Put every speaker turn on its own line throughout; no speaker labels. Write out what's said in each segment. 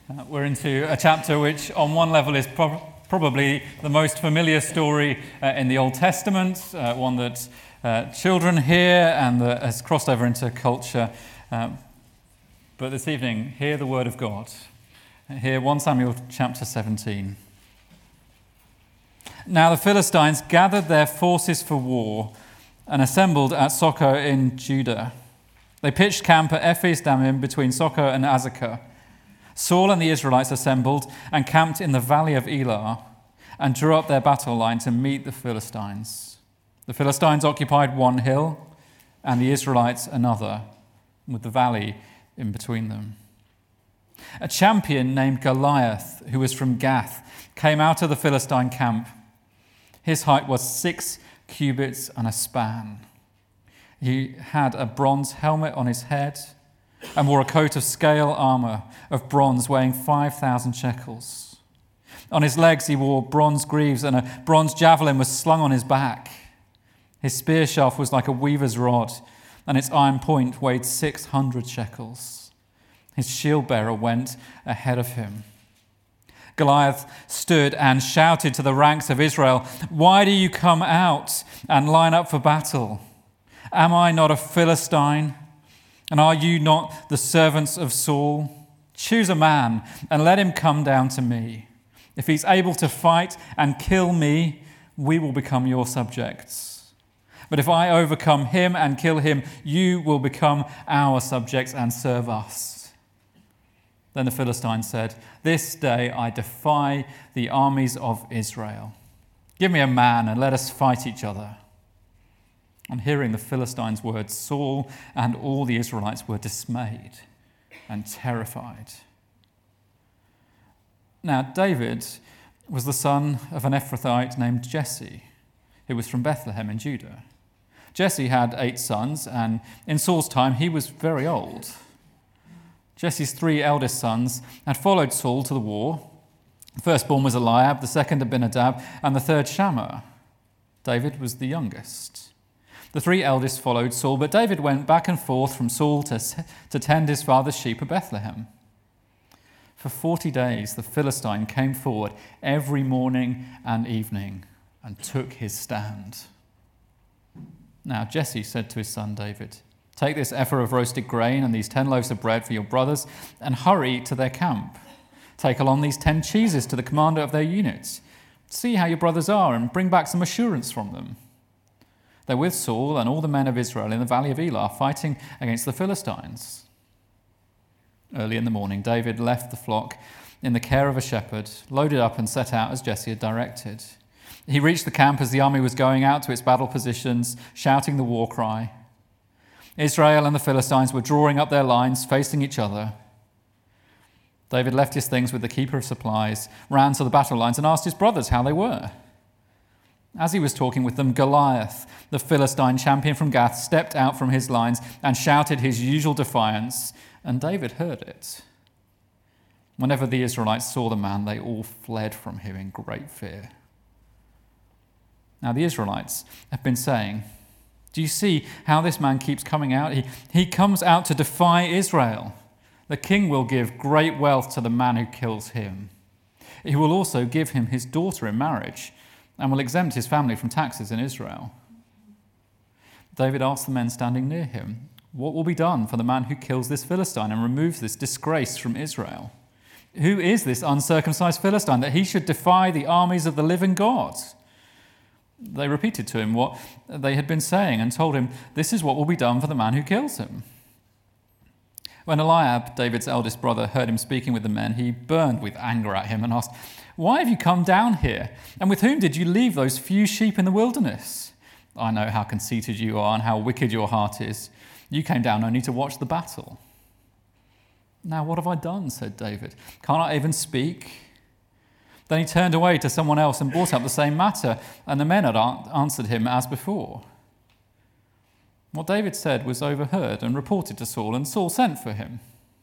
We're into a chapter which, on one level, is probably the most familiar story in the Old Testament, one that children hear and that has crossed over into culture. But this evening, hear the word of God. Hear 1 Samuel chapter 17. Now the Philistines gathered their forces for war and assembled at Socoh in Judah. They pitched camp at Ephes Dammim between Socoh and Azekah. Saul and the Israelites assembled and camped in the valley of Elah and drew up their battle line to meet the Philistines. The Philistines occupied one hill and the Israelites another, with the valley in between them. A champion named Goliath, who was from Gath, came out of the Philistine camp. His height was 6 cubits and a span. He had a bronze helmet on his head and wore a coat of scale armor of bronze weighing 5,000 shekels. On his legs he wore bronze greaves, and a bronze javelin was slung on his back. His spear shaft was like a weaver's rod, and its iron point weighed 600 shekels. His shield bearer went ahead of him. Goliath stood and shouted to the ranks of Israel, "Why do you come out and line up for battle? Am I not a Philistine? And are you not the servants of Saul? Choose a man and let him come down to me. If he's able to fight and kill me, we will become your subjects. But if I overcome him and kill him, you will become our subjects and serve us." Then the Philistine said, "This day I defy the armies of Israel. Give me a man and let us fight each other." On hearing the Philistines' words, Saul and all the Israelites were dismayed and terrified. Now David was the son of an Ephrathite named Jesse, who was from Bethlehem in Judah. Jesse had 8 sons, and in Saul's time he was very old. Jesse's 3 eldest sons had followed Saul to the war. The firstborn was Eliab, the second Abinadab, and the third Shammah. David was the youngest. The 3 eldest followed Saul, but David went back and forth from Saul to tend his father's sheep at Bethlehem. For 40 days the Philistine came forward every morning and evening and took his stand. Now Jesse said to his son David, "Take this ephah of roasted grain and these 10 loaves of bread for your brothers and hurry to their camp. Take along these 10 cheeses to the commander of their units. See how your brothers are and bring back some assurance from them." They're with Saul and all the men of Israel in the valley of Elah, fighting against the Philistines. Early in the morning, David left the flock in the care of a shepherd, loaded up and set out as Jesse had directed. He reached the camp as the army was going out to its battle positions, shouting the war cry. Israel and the Philistines were drawing up their lines, facing each other. David left his things with the keeper of supplies, ran to the battle lines and asked his brothers how they were. As he was talking with them, Goliath, the Philistine champion from Gath, stepped out from his lines and shouted his usual defiance, and David heard it. Whenever the Israelites saw the man, they all fled from him in great fear. Now the Israelites have been saying, "Do you see how this man keeps coming out? He comes out to defy Israel. The king will give great wealth to the man who kills him. He will also give him his daughter in marriage and will exempt his family from taxes in Israel." David asked the men standing near him, "What will be done for the man who kills this Philistine and removes this disgrace from Israel? Who is this uncircumcised Philistine that he should defy the armies of the living God?" They repeated to him what they had been saying and told him, "This is what will be done for the man who kills him." When Eliab, David's eldest brother, heard him speaking with the men, he burned with anger at him and asked, "Why have you come down here? And with whom did you leave those few sheep in the wilderness? I know how conceited you are and how wicked your heart is. You came down only to watch the battle." "Now what have I done?" said David. "Can't I even speak?" Then he turned away to someone else and brought up the same matter, and the men had answered him as before. What David said was overheard and reported to Saul, and Saul sent for him.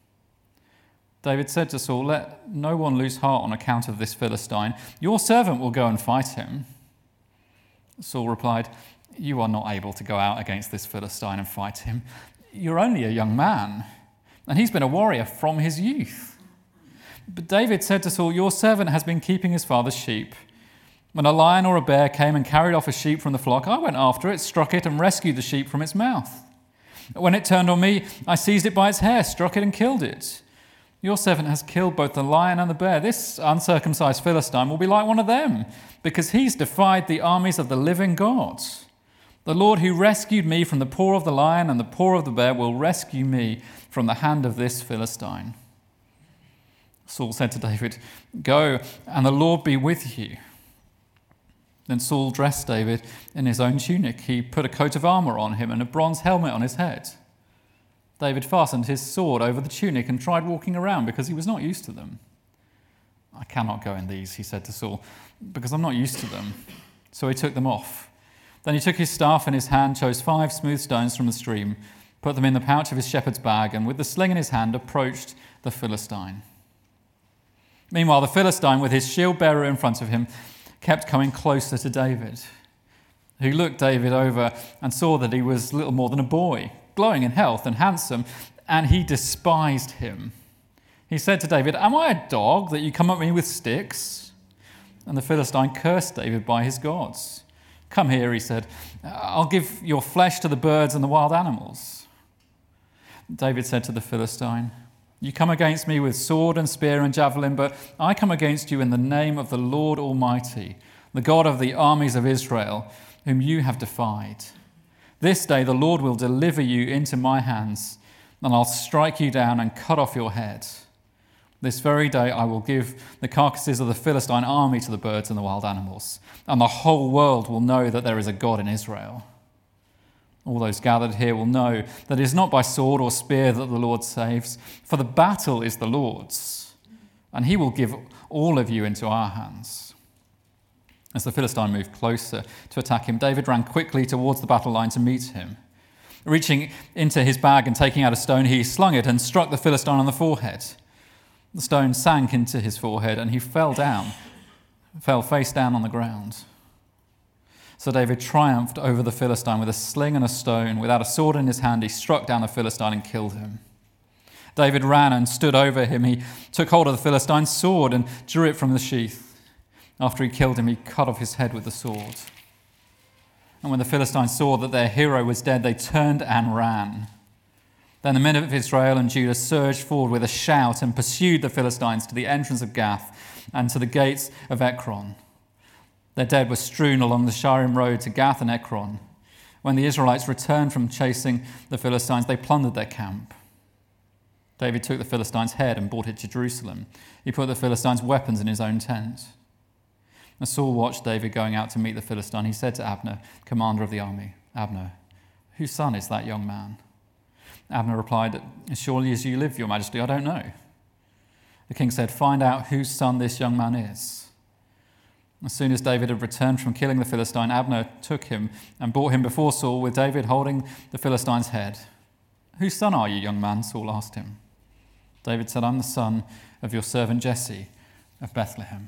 David said to Saul, "Let no one lose heart on account of this Philistine. Your servant will go and fight him." Saul replied, "You are not able to go out against this Philistine and fight him. You're only a young man, and he's been a warrior from his youth. But David said to Saul, "Your servant has been keeping his father's sheep. When a lion or a bear came and carried off a sheep from the flock, I went after it, struck it, and rescued the sheep from its mouth. When it turned on me, I seized it by its hair, struck it, and killed it. Your servant has killed both the lion and the bear. This uncircumcised Philistine will be like one of them, because he's defied the armies of the living God. The Lord who rescued me from the paw of the lion and the paw of the bear will rescue me from the hand of this Philistine." Saul said to David, "Go, and the Lord be with you." Then Saul dressed David in his own tunic. He put a coat of armor on him and a bronze helmet on his head. David fastened his sword over the tunic and tried walking around because he was not used to them. "I cannot go in these," he said to Saul, "because I'm not used to them." So he took them off. Then he took his staff in his hand, chose 5 smooth stones from the stream, put them in the pouch of his shepherd's bag, and with the sling in his hand approached the Philistine. Meanwhile, the Philistine, with his shield bearer in front of him, kept coming closer to David. He looked David over and saw that he was little more than a boy, glowing in health and handsome, and he despised him. He said to David, "Am I a dog that you come at me with sticks?" And the Philistine cursed David by his gods. "Come here," he said, "I'll give your flesh to the birds and the wild animals." David said to the Philistine, "You come against me with sword and spear and javelin, but I come against you in the name of the Lord Almighty, the God of the armies of Israel, whom you have defied. This day the Lord will deliver you into my hands, and I'll strike you down and cut off your head. This very day I will give the carcasses of the Philistine army to the birds and the wild animals, and the whole world will know that there is a God in Israel. All those gathered here will know that it is not by sword or spear that the Lord saves, for the battle is the Lord's, and he will give all of you into our hands." As the Philistine moved closer to attack him, David ran quickly towards the battle line to meet him. Reaching into his bag and taking out a stone, he slung it and struck the Philistine on the forehead. The stone sank into his forehead, and he fell face down on the ground. So David triumphed over the Philistine with a sling and a stone. Without a sword in his hand, he struck down the Philistine and killed him. David ran and stood over him. He took hold of the Philistine's sword and drew it from the sheath. After he killed him, he cut off his head with the sword. And when the Philistines saw that their hero was dead, they turned and ran. Then the men of Israel and Judah surged forward with a shout and pursued the Philistines to the entrance of Gath and to the gates of Ekron. Their dead were strewn along the Sharim road to Gath and Ekron. When the Israelites returned from chasing the Philistines, they plundered their camp. David took the Philistines' head and brought it to Jerusalem. He put the Philistines' weapons in his own tent. As Saul watched David going out to meet the Philistine, he said to Abner, commander of the army, "Abner, whose son is that young man?" Abner replied, "As surely as you live, your majesty, I don't know." The king said, "Find out whose son this young man is." As soon as David had returned from killing the Philistine, Abner took him and brought him before Saul, with David holding the Philistine's head. "Whose son are you, young man?" Saul asked him. David said, "I'm the son of your servant Jesse of Bethlehem."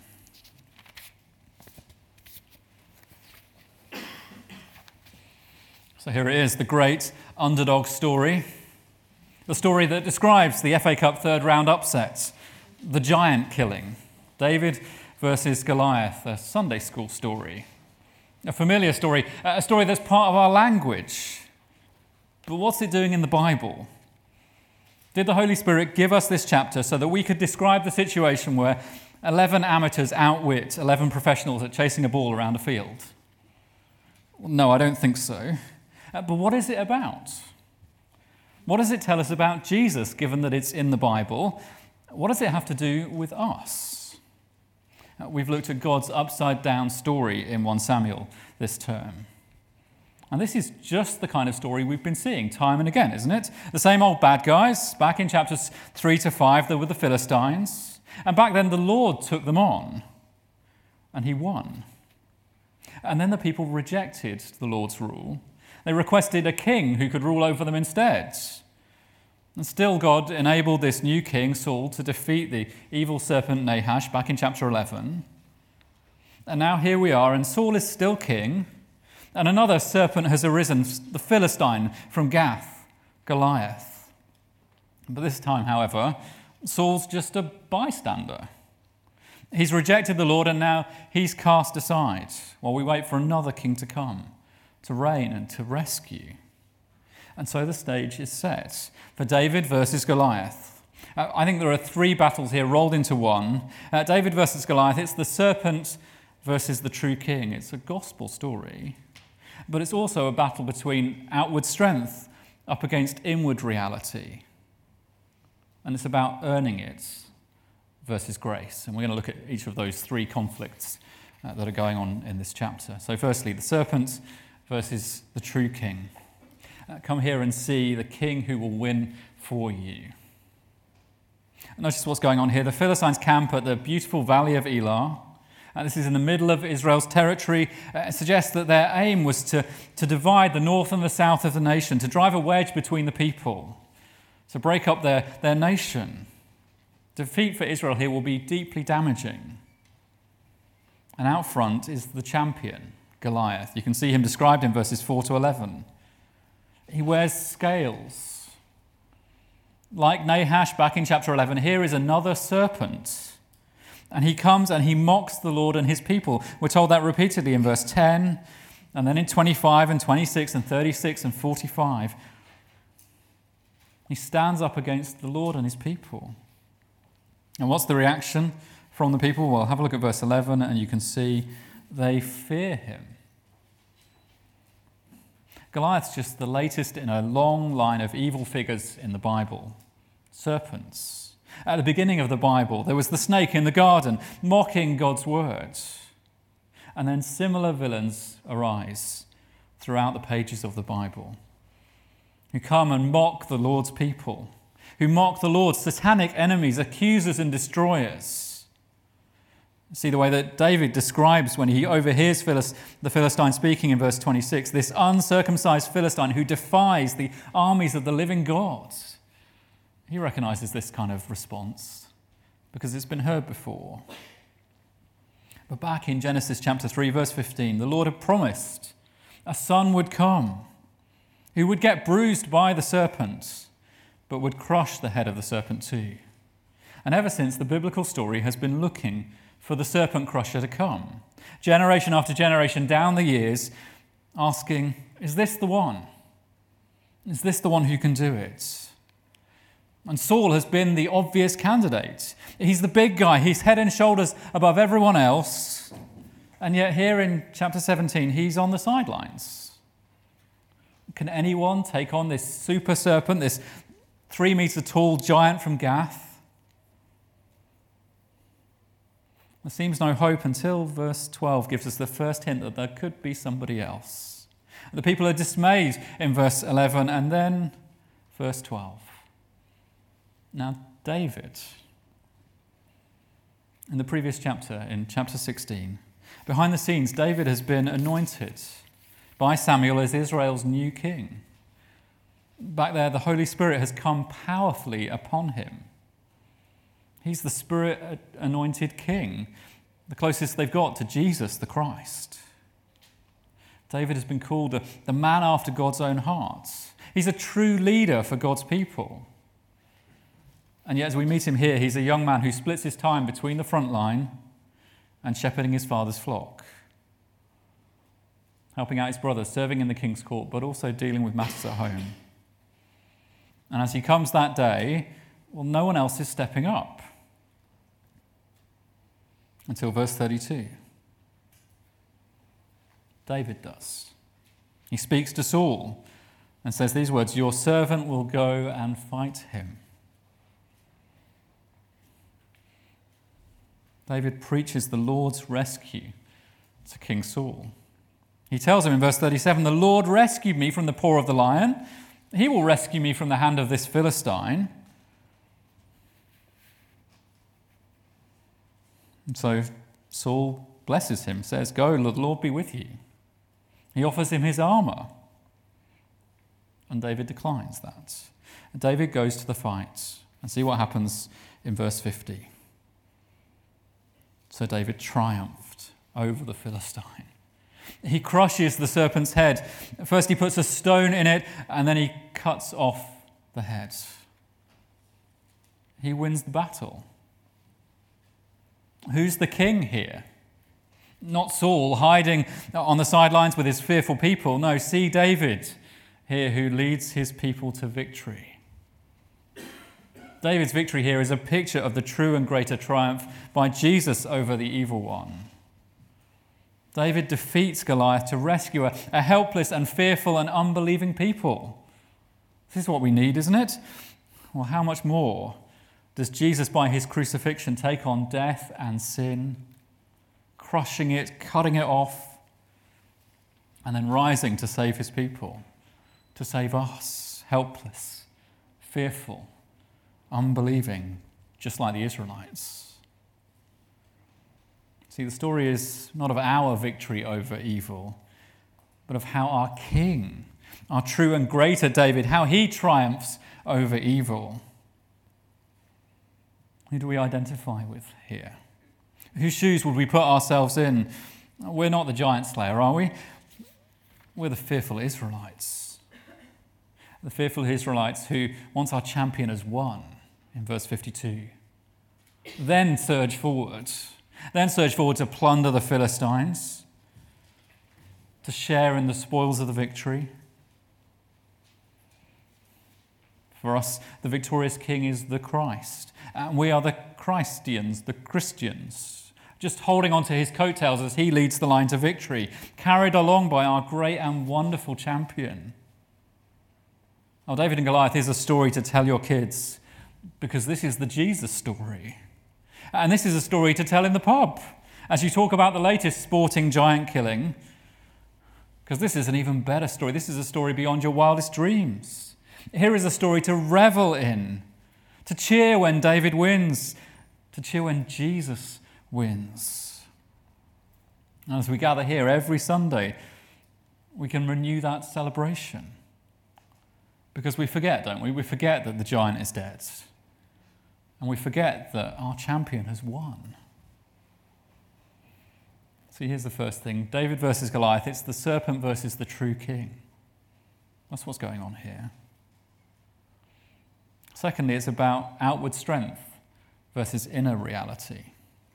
So here it is, the great underdog story. The story that describes the FA Cup third round upset, the giant killing. David versus Goliath, a Sunday school story. A familiar story, a story that's part of our language. But what's it doing in the Bible? Did the Holy Spirit give us this chapter so that we could describe the situation where 11 amateurs outwit 11 professionals at chasing a ball around a field? No, I don't think so. But what is it about? What does it tell us about Jesus, given that it's in the Bible? What does it have to do with us? We've looked at God's upside-down story in 1 Samuel this term. And this is just the kind of story we've been seeing time and again, isn't it? The same old bad guys. Back in chapters 3 to 5, there were the Philistines. And back then, the Lord took them on. And he won. And then the people rejected the Lord's rule. They requested a king who could rule over them instead. And still, God enabled this new king, Saul, to defeat the evil serpent Nahash back in chapter 11. And now here we are, and Saul is still king, and another serpent has arisen, the Philistine from Gath, Goliath. But this time, however, Saul's just a bystander. He's rejected the Lord and now he's cast aside while we wait for another king to come, to reign and to rescue. And so the stage is set for David versus Goliath. I think there are three battles here rolled into one. David versus Goliath, it's the serpent versus the true king. It's a gospel story, but it's also a battle between outward strength up against inward reality. And it's about earning it versus grace. And we're going to look at each of those three conflicts that are going on in this chapter. So firstly, the serpent versus the true king. Come here and see the king who will win for you. Notice what's going on here. The Philistines camp at the beautiful valley of Elah. This is in the middle of Israel's territory. It suggests that their aim was to divide the north and the south of the nation, to drive a wedge between the people, to break up their nation. Defeat for Israel here will be deeply damaging. And out front is the champion, Goliath. You can see him described in verses 4 to 11. He wears scales. Like Nahash back in chapter 11, here is another serpent. And he comes and he mocks the Lord and his people. We're told that repeatedly in verse 10, and then in 25 and 26 and 36 and 45. He stands up against the Lord and his people. And what's the reaction from the people? Well, have a look at verse 11 and you can see they fear him. Goliath's just the latest in a long line of evil figures in the Bible. Serpents. At the beginning of the Bible, there was the snake in the garden mocking God's words. And then similar villains arise throughout the pages of the Bible, who come and mock the Lord's people, who mock the Lord's satanic enemies, accusers and destroyers. See the way that David describes when he overhears the Philistine speaking in verse 26, this uncircumcised Philistine who defies the armies of the living God. He recognizes this kind of response because it's been heard before. But back in Genesis chapter 3, verse 15, the Lord had promised a son would come who would get bruised by the serpent, but would crush the head of the serpent too. And ever since, the biblical story has been looking for the serpent crusher to come, generation after generation down the years, asking, is this the one? Is this the one who can do it? And Saul has been the obvious candidate. He's the big guy. He's head and shoulders above everyone else. And yet here in chapter 17, he's on the sidelines. Can anyone take on this super serpent, this 3-meter tall giant from Gath? There seems no hope until verse 12 gives us the first hint that there could be somebody else. The people are dismayed in verse 11 and then verse 12. Now, David, in the previous chapter, in chapter 16, behind the scenes, David has been anointed by Samuel as Israel's new king. Back there, the Holy Spirit has come powerfully upon him. He's the Spirit-anointed king, the closest they've got to Jesus, the Christ. David has been called the man after God's own heart. He's a true leader for God's people. And yet, as we meet him here, he's a young man who splits his time between the front line and shepherding his father's flock, helping out his brothers, serving in the king's court, but also dealing with matters at home. And as he comes that day, well, no one else is stepping up. Until verse 32. David does. He speaks to Saul and says these words, "Your servant will go and fight him." David preaches the Lord's rescue to King Saul. He tells him in verse 37, "The Lord rescued me from the paw of the lion. He will rescue me from the hand of this Philistine." And so Saul blesses him, says, "Go, the Lord be with you." He offers him his armor. And David declines that. And David goes to the fight. And see what happens in verse 50. So David triumphed over the Philistine. He crushes the serpent's head. First he puts a stone in it, and then he cuts off the head. he wins the battle. Who's the king here? Not Saul hiding on the sidelines with his fearful people. No, see David here who leads his people to victory. David's victory here is a picture of the true and greater triumph by Jesus over the evil one. David defeats Goliath to rescue a helpless and fearful and unbelieving people. This is what we need, isn't it? Well, how much more does Jesus, by his crucifixion, take on death and sin, crushing it, cutting it off, and then rising to save his people, to save us, helpless, fearful, unbelieving, just like the Israelites. See, the story is not of our victory over evil, but of how our King, our true and greater David, how he triumphs over evil. Who do we identify with here? Whose shoes would we put ourselves in? We're not the giant slayer, are we? We're the fearful Israelites. The fearful Israelites who, once our champion has won, in verse 52, then surge forward to plunder the Philistines, to share in the spoils of the victory. For us, the victorious King is the Christ, and we are the Christians, the Christians, just holding on to his coattails as he leads the line to victory, carried along by our great and wonderful champion. Now, David and Goliath is a story to tell your kids, because this is the Jesus story. And this is a story to tell in the pub, as you talk about the latest sporting giant killing, because this is an even better story. This is a story beyond your wildest dreams. Here is a story to revel in, to cheer when David wins, to cheer when Jesus wins. And as we gather here every Sunday, we can renew that celebration. Because we forget, don't we? We forget that the giant is dead. And we forget that our champion has won. So here's the first thing. David versus Goliath. It's the serpent versus the true king. That's what's going on here. Secondly, it's about outward strength versus inner reality.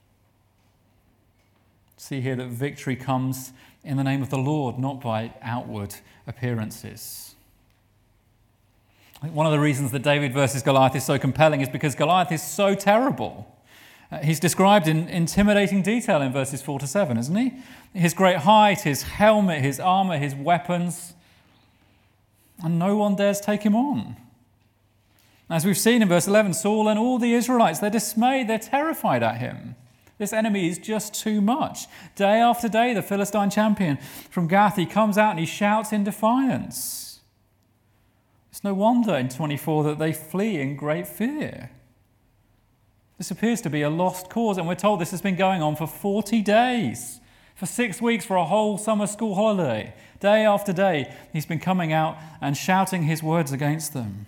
See here that victory comes in the name of the Lord, not by outward appearances. One of the reasons that David versus Goliath is so compelling is because Goliath is so terrible. He's described in intimidating detail in verses 4 to 7, isn't he? His great height, his helmet, his armor, his weapons, and no one dares take him on. As we've seen in verse 11, Saul and all the Israelites, they're dismayed, they're terrified at him. This enemy is just too much. Day after day, the Philistine champion from Gath, he comes out and he shouts in defiance. It's no wonder in 24 that they flee in great fear. This appears to be a lost cause, and we're told this has been going on for 40 days, for 6 weeks, for a whole summer school holiday. Day after day, he's been coming out and shouting his words against them.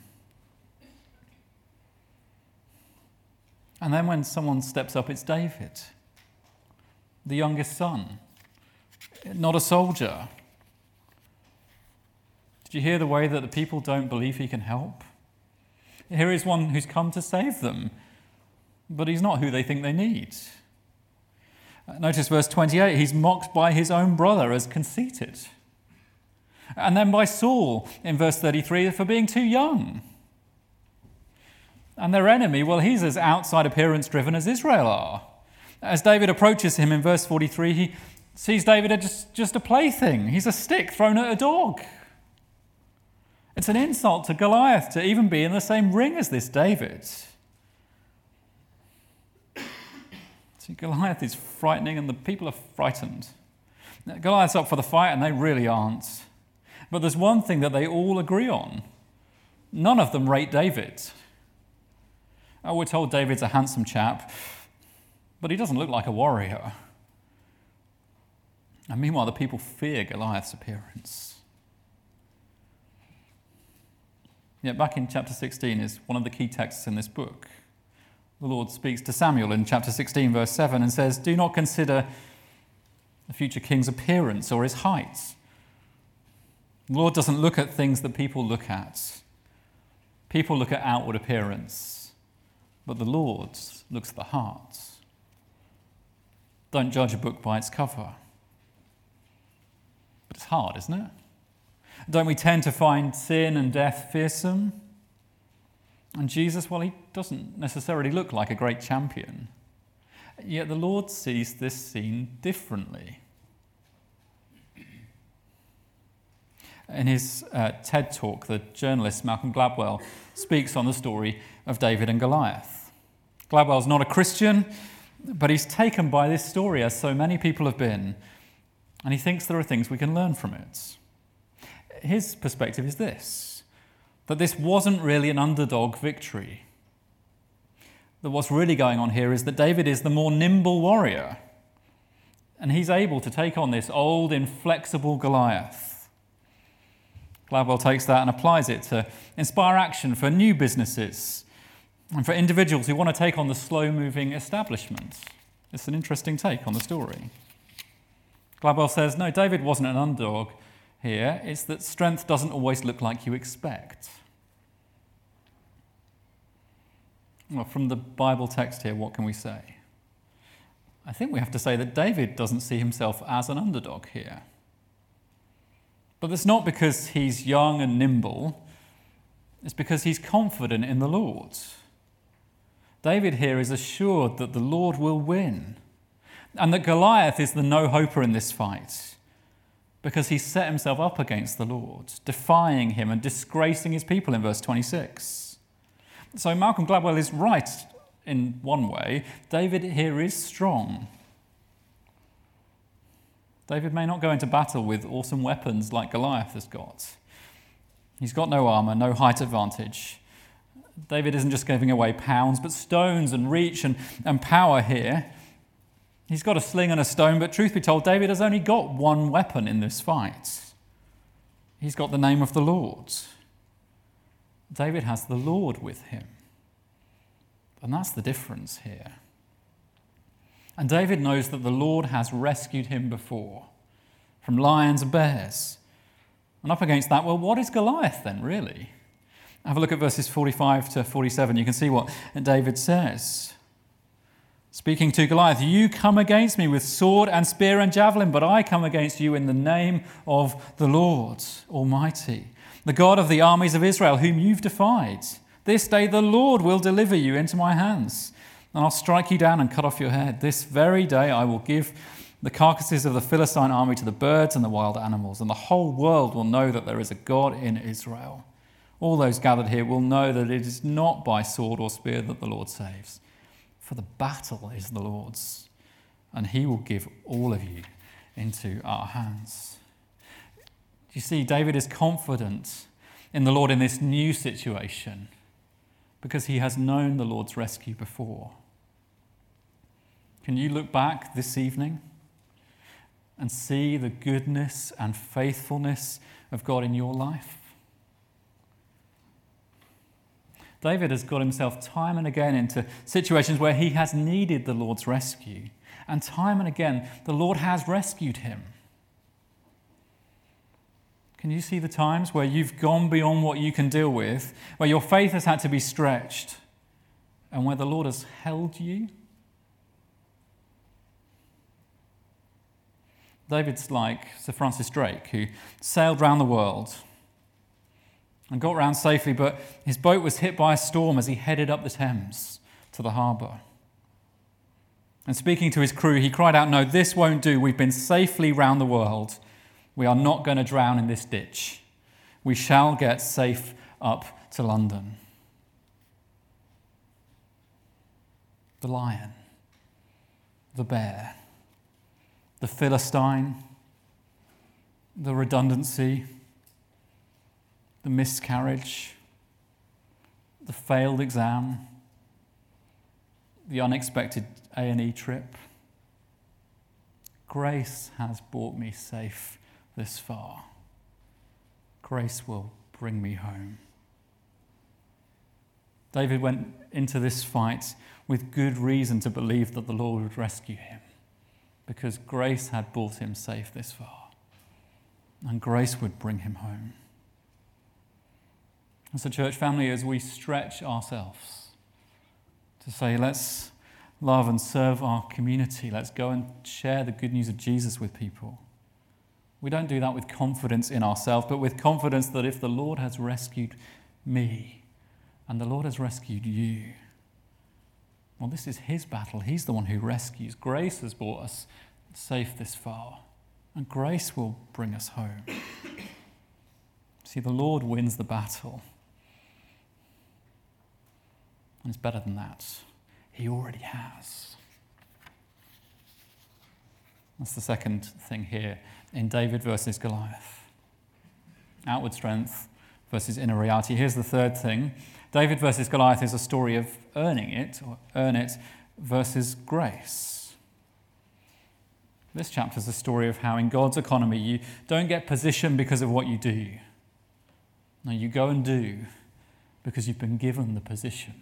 And then when someone steps up, it's David, the youngest son, not a soldier. Did you hear the way that the people don't believe he can help? Here is one who's come to save them, but he's not who they think they need. Notice verse 28, he's mocked by his own brother as conceited. And then by Saul in verse 33 for being too young. And their enemy, well, he's as outside appearance driven as Israel are. As David approaches him in verse 43, he sees David as just a plaything. He's a stick thrown at a dog. It's an insult to Goliath to even be in the same ring as this David. See, Goliath is frightening and the people are frightened. Goliath's up for the fight and they really aren't. But there's one thing that they all agree on. None of them rate David. Oh, we're told David's a handsome chap, but he doesn't look like a warrior. And meanwhile, the people fear Goliath's appearance. Yet back in chapter 16 is one of the key texts in this book. The Lord speaks to Samuel in chapter 16, verse 7, and says, "Do not consider the future king's appearance or his height." The Lord doesn't look at things that people look at. People look at outward appearance. but the Lord looks at the heart. Don't judge a book by its cover. But it's hard, isn't it? Don't we tend to find sin and death fearsome? And Jesus, well, he doesn't necessarily look like a great champion. Yet the Lord sees this scene differently. In his TED talk, the journalist Malcolm Gladwell speaks on the story of David and Goliath. Gladwell's not a Christian, but he's taken by this story, as so many people have been, and he thinks there are things we can learn from it. His perspective is this, that this wasn't really an underdog victory. That what's really going on here is that David is the more nimble warrior, and he's able to take on this old, inflexible Goliath. Gladwell takes that and applies it to inspire action for new businesses and for individuals who want to take on the slow-moving establishment. It's an interesting take on the story. Gladwell says, no, David wasn't an underdog here. It's that strength doesn't always look like you expect. Well, from the Bible text here, what can we say? I think we have to say that David doesn't see himself as an underdog here. But that's not because he's young and nimble. It's because he's confident in the Lord. David here is assured that the Lord will win, and that Goliath is the no-hoper in this fight, because he set himself up against the Lord, defying him and disgracing his people in verse 26. So Malcolm Gladwell is right in one way. David here is strong. David may not go into battle with awesome weapons like Goliath has got. He's got no armour, no height advantage. David isn't just giving away pounds, but stones and reach and power here. He's got a sling and a stone, but truth be told, David has only got one weapon in this fight. He's got the name of the Lord. David has the Lord with him. And that's the difference here. And David knows that the Lord has rescued him before from lions and bears. And up against that, well, what is Goliath then, really? Have a look at verses 45 to 47. You can see what David says. Speaking to Goliath, you come against me with sword and spear and javelin, but I come against you in the name of the Lord Almighty, the God of the armies of Israel, whom you've defied. This day the Lord will deliver you into my hands, and I'll strike you down and cut off your head. This very day I will give the carcasses of the Philistine army to the birds and the wild animals, and the whole world will know that there is a God in Israel. All those gathered here will know that it is not by sword or spear that the Lord saves, for the battle is the Lord's, and he will give all of you into our hands. You see, David is confident in the Lord in this new situation because he has known the Lord's rescue before. Can you look back this evening and see the goodness and faithfulness of God in your life? David has got himself time and again into situations where he has needed the Lord's rescue. And time and again, the Lord has rescued him. Can you see the times where you've gone beyond what you can deal with, where your faith has had to be stretched, and where the Lord has held you? David's like Sir Francis Drake, who sailed round the world and got round safely, but his boat was hit by a storm as he headed up the Thames to the harbour. And speaking to his crew, he cried out, "No, this won't do. We've been safely round the world. We are not going to drown in this ditch. We shall get safe up to London." The lion, the bear, the Philistine, the redundancy, the miscarriage, the failed exam, the unexpected A&E trip. Grace has brought me safe this far. Grace will bring me home. David went into this fight with good reason to believe that the Lord would rescue him, because grace had brought him safe this far, and grace would bring him home. And so, church family, as we stretch ourselves to say, let's love and serve our community. Let's go and share the good news of Jesus with people. We don't do that with confidence in ourselves, but with confidence that if the Lord has rescued me and the Lord has rescued you, well, this is his battle. He's the one who rescues. Grace has brought us safe this far, and grace will bring us home. See, the Lord wins the battle. And it's better than that. He already has. That's the second thing here in David versus Goliath. Outward strength versus inner reality. Here's the third thing. David versus Goliath is a story of earning it, or earn it, versus grace. This chapter is a story of how in God's economy you don't get position because of what you do. No, you go and do because you've been given the position.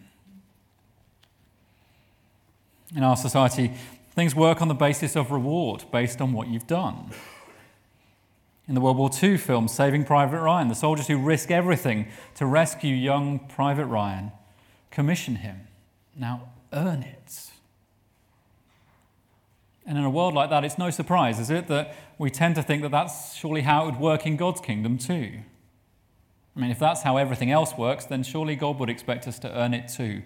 In our society, things work on the basis of reward, based on what you've done. In the World War II film, Saving Private Ryan, the soldiers who risk everything to rescue young Private Ryan commission him. Now earn it. And in a world like that, it's no surprise, is it, that we tend to think that that's surely how it would work in God's kingdom too. I mean, if that's how everything else works, then surely God would expect us to earn it too.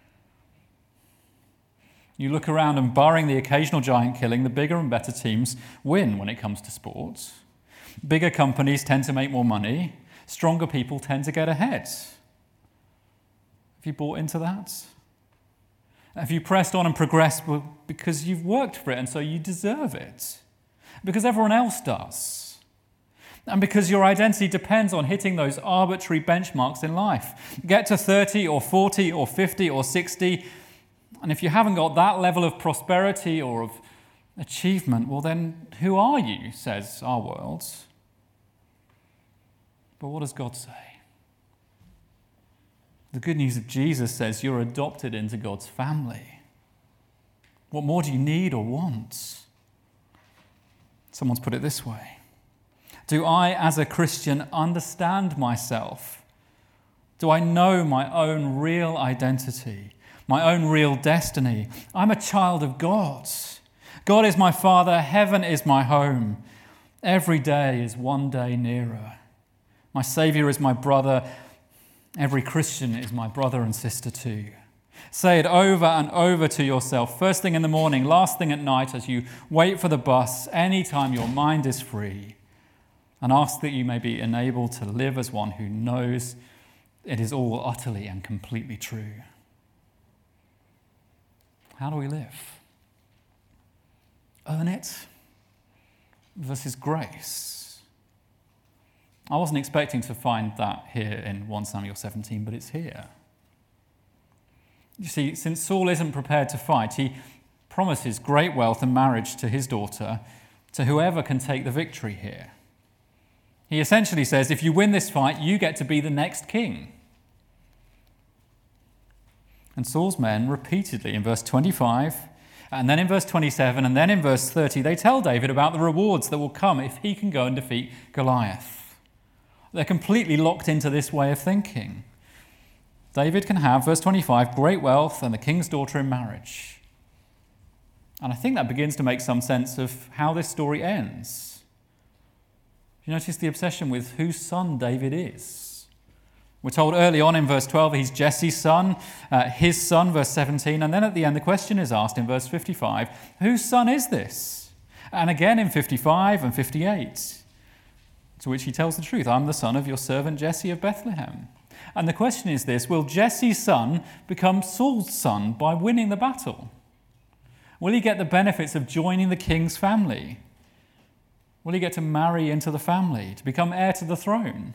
You look around and barring the occasional giant killing, the bigger and better teams win when it comes to sports. Bigger companies tend to make more money. Stronger people tend to get ahead. Have you bought into that? Have you pressed on and progressed because you've worked for it and so you deserve it? Because everyone else does. And because your identity depends on hitting those arbitrary benchmarks in life. Get to 30 or 40 or 50 or 60, and if you haven't got that level of prosperity or of achievement, well then, who are you, says our world. But what does God say? The good news of Jesus says you're adopted into God's family. What more do you need or want? Someone's put it this way. Do I, as a Christian, understand myself? Do I know my own real identity? My own real destiny? I'm a child of God. God is my Father. Heaven is my home. Every day is one day nearer. My Saviour is my brother. Every Christian is my brother and sister too. Say it over and over to yourself, first thing in the morning, last thing at night, as you wait for the bus, anytime your mind is free, and ask that you may be enabled to live as one who knows it is all utterly and completely true. How do we live? Earn it versus grace. I wasn't expecting to find that here in 1 Samuel 17, but it's here. You see, since Saul isn't prepared to fight, he promises great wealth and marriage to his daughter to whoever can take the victory here. He essentially says, if you win this fight, you get to be the next king. And Saul's men repeatedly in verse 25, and then in verse 27, and then in verse 30, they tell David about the rewards that will come if he can go and defeat Goliath. They're completely locked into this way of thinking. David can have, verse 25, great wealth and the king's daughter in marriage. And I think that begins to make some sense of how this story ends. You notice the obsession with whose son David is. We're told early on in verse 12 he's Jesse's son, his son, verse 17, and then at the end the question is asked in verse 55, whose son is this? And again in 55 and 58, to which he tells the truth, I'm the son of your servant Jesse of Bethlehem. And the question is this, will Jesse's son become Saul's son by winning the battle? Will he get the benefits of joining the king's family? Will he get to marry into the family, to become heir to the throne?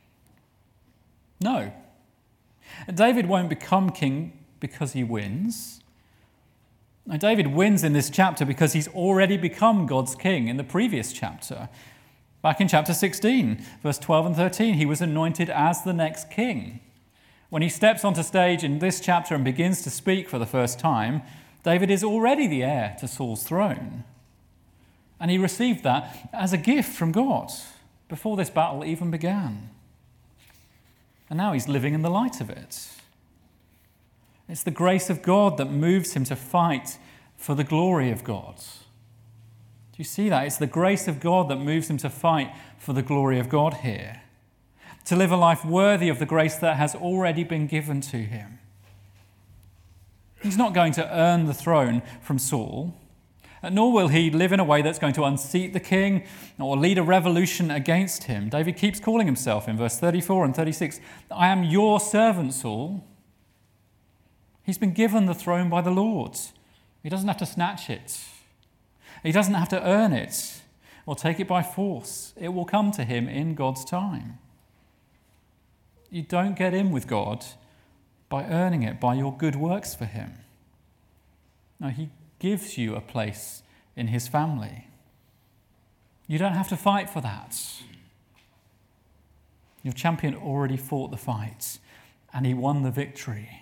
No. David won't become king because he wins. Now, David wins in this chapter because he's already become God's king in the previous chapter. Back in chapter 16, verse 12 and 13, he was anointed as the next king. When he steps onto stage in this chapter and begins to speak for the first time, David is already the heir to Saul's throne. And he received that as a gift from God before this battle even began. And now he's living in the light of it. It's the grace of God that moves him to fight for the glory of God. Do you see that? It's the grace of God that moves him to fight for the glory of God here. To live a life worthy of the grace that has already been given to him. He's not going to earn the throne from Saul, nor will he live in a way that's going to unseat the king or lead a revolution against him. David keeps calling himself in verse 34 and 36, I am your servant, Saul. He's been given the throne by the Lord. He doesn't have to snatch it. He doesn't have to earn it or take it by force. It will come to him in God's time. You don't get in with God by earning it, by your good works for him. No, he gives you a place in his family. You don't have to fight for that. Your champion already fought the fight and he won the victory.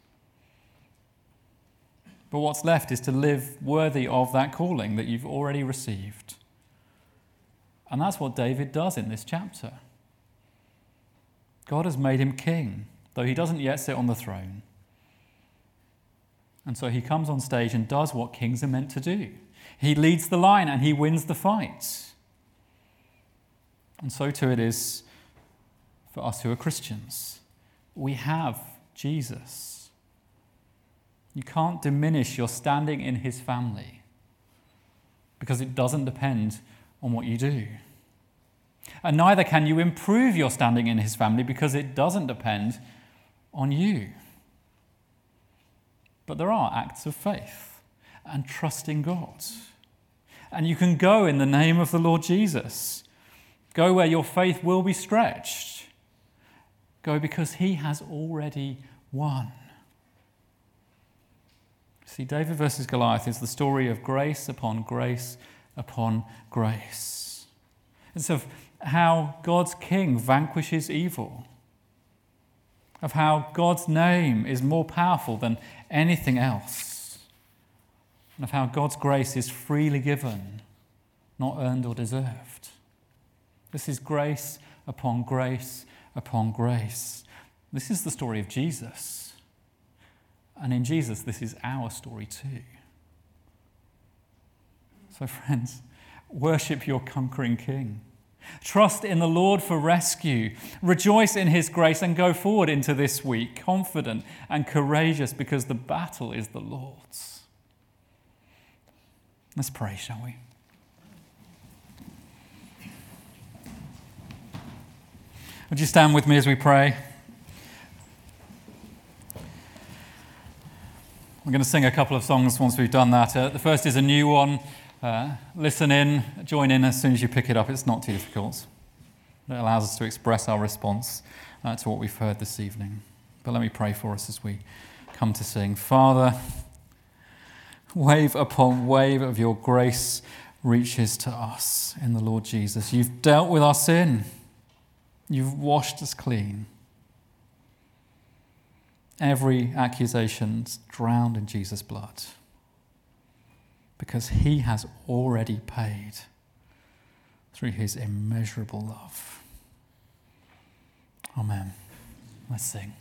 But what's left is to live worthy of that calling that you've already received. And that's what David does in this chapter. God has made him king, though he doesn't yet sit on the throne. And so he comes on stage and does what kings are meant to do. He leads the line and he wins the fight. And so too it is for us who are Christians. We have Jesus. You can't diminish your standing in his family because it doesn't depend on what you do. And neither can you improve your standing in his family because it doesn't depend on you. But there are acts of faith and trusting God. And you can go in the name of the Lord Jesus. Go where your faith will be stretched. Go because he has already won. See, David versus Goliath is the story of grace upon grace upon grace. It's of how God's king vanquishes evil, of how God's name is more powerful than anything else, and of how God's grace is freely given, not earned or deserved. This is grace upon grace upon grace. This is the story of Jesus. And in Jesus, this is our story too. So friends, worship your conquering King. Trust in the Lord for rescue. Rejoice in his grace and go forward into this week confident and courageous because the battle is the Lord's. Let's pray, shall we? Would you stand with me as we pray? We're going to sing a couple of songs once we've done that. The first is a new one. Listen in, join in as soon as you pick it up. It's not too difficult. It allows us to express our response to what we've heard this evening. But let me pray for us as we come to sing. Father, wave upon wave of your grace reaches to us in the Lord Jesus. You've dealt with our sin. You've washed us clean. Every accusation's drowned in Jesus' blood because he has already paid through his immeasurable love. Amen. Let's sing.